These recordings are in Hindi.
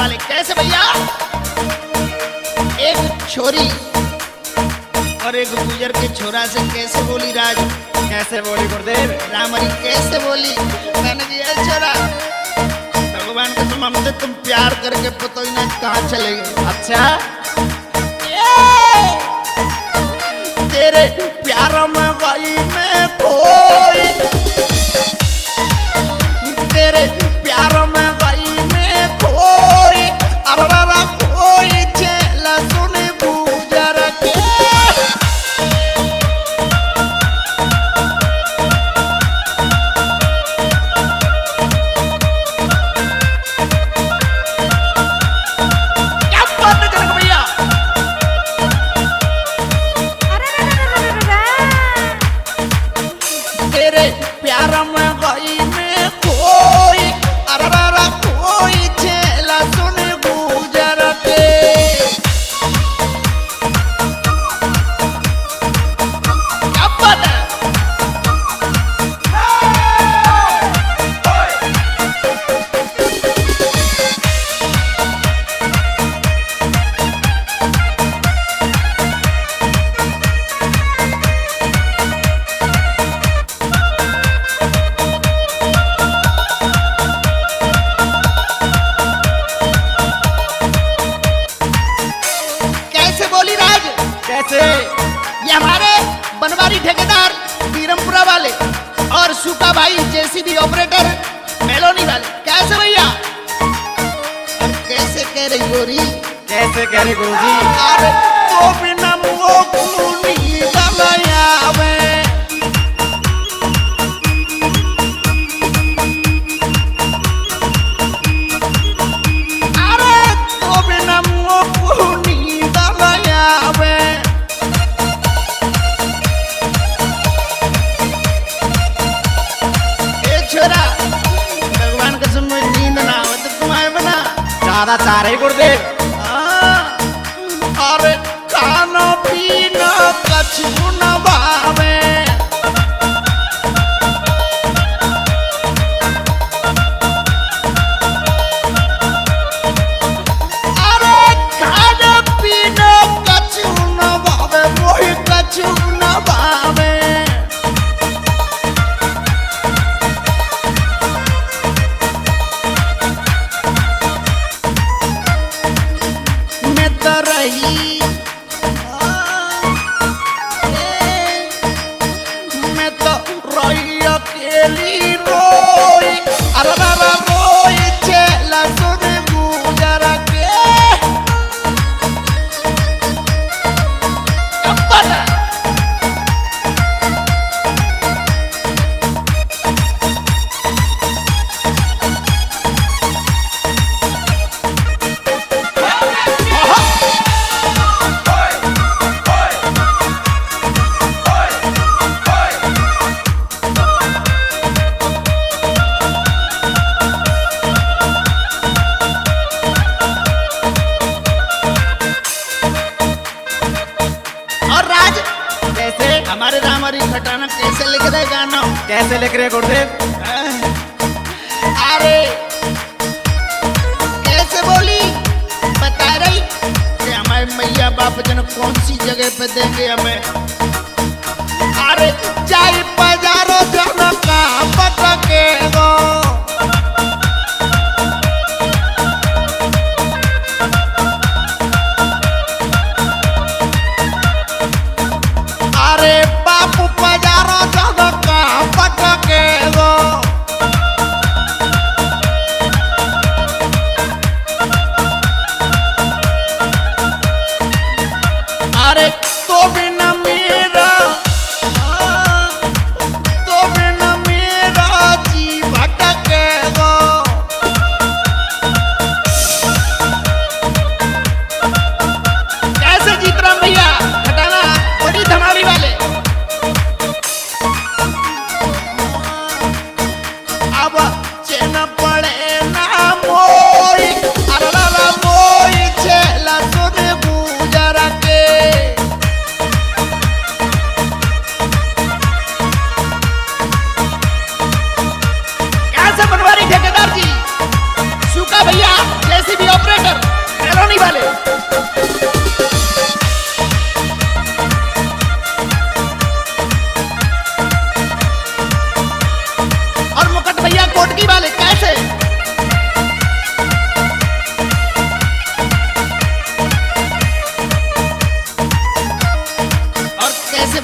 वाले कैसे भैया? एक छोरी और एक गुजर के छोरा से कैसे बोली राज? कैसे बोली गुरुदेव? रामरी कैसे बोली? मैंने दिया छोरा भगवान के तुम हमसे तुम प्यार करके पता ही ना कहाँ चले गए। अच्छा तेरे प्यार में गई मैं खोई, तेरे प्यार में गई मैं खोई, अररा खोई चला सुने गुजर के। क्या बात करेंगे भैया? तेरे प्यार में गई मैं खोई, अररा खोई चला सुने गुजर के। क्या बात है? कैसे बोली राज? कैसे? ये हमारे बनवारी ठेकेदार बीरमपुरा वाले और सुका भाई जेसीबी ऑपरेटर मेलोनी वाले कैसे भैया? और कैसे कह रही गोरी? कैसे कह रहे गुरुजी? अरे तो बिना वो खूनी गलायावे, अरे तो बिना वो खूनी गलायावे। ए छोरा भगवान का समझ नींद ना हो तो तुम आए बना। ज्यादा चाह रहे गुरुदेव? अरे खाना पीना कछु न भावे, अरे खाना पीना कछु न भावे, वही कछु न भावे। मैं तो रही मैं तो रोई अकेली रोई, अररा रोई चला सुने गुजर के। क्या बात है? और राज कैसे? हमारे रामरी खटाना कैसे लिख रहे गाना? कैसे लिख रहे गुरुदेव? अरे कैसे बोली बता रही कि हमारे मैया बाप जन कौन सी जगह पे देंगे हमें? अरे जाई बाजारो जन का पता के गो, अरे बापू बाजारो जन का पता के गो। अरे तो बिना मेरा, तो बिना मेरा जीवा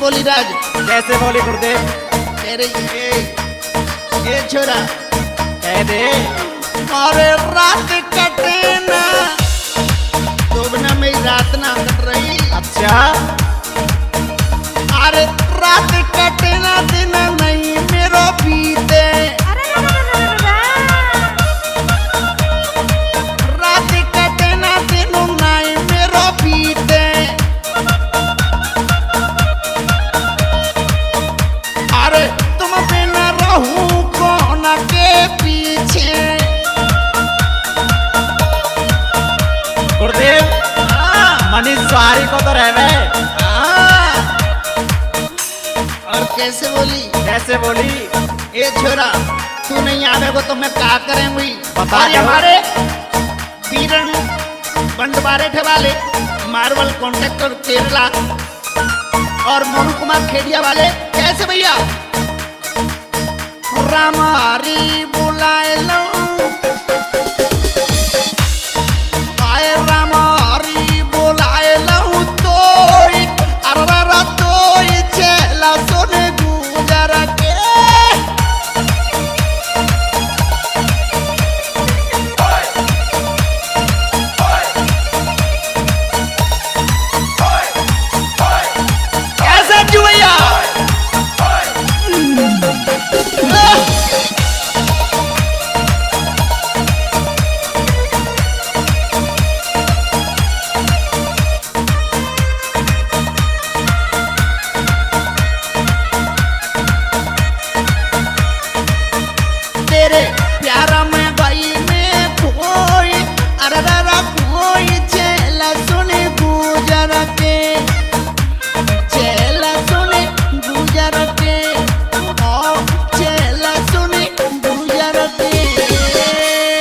बोली राज? कैसे बोली गुरुदेव? कह रही ए छोरा कह दे। अरे रात कटे ना तो बिना मेरी रात ना कट रही। अच्छा अरे रात कटे ना दिन नहीं मेरो बीते। रात कटे ना दिन नहीं मेरो बीते। अरे तुम बिना रहूं कौन के पीछे। गुरुदेव मनीष सवारी को तो रहवे। और कैसे बोली? कैसे बोली? ए छोरा तू नहीं आवेगो तो मैं क्या करेंगी? बता और दो। हमारे बीरन बंडवारे थे वाले मार्बल कॉन्ट्रैक्टर केरला और मोनू कुमार खेड़िया वाले कैसे भैया? राम हरी बुलाए लो